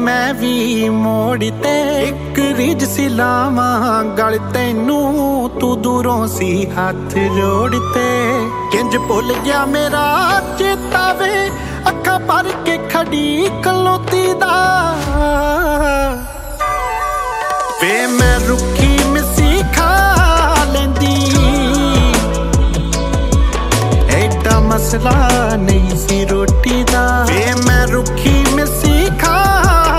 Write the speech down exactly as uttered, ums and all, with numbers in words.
मैं भी मोड़ते एक रिज सी लावां गल तैनू तू दूरों सी हाथ जोड़ते किंज भुल गया मेरा चेता वे अखा भर के खड़ी खलोती दा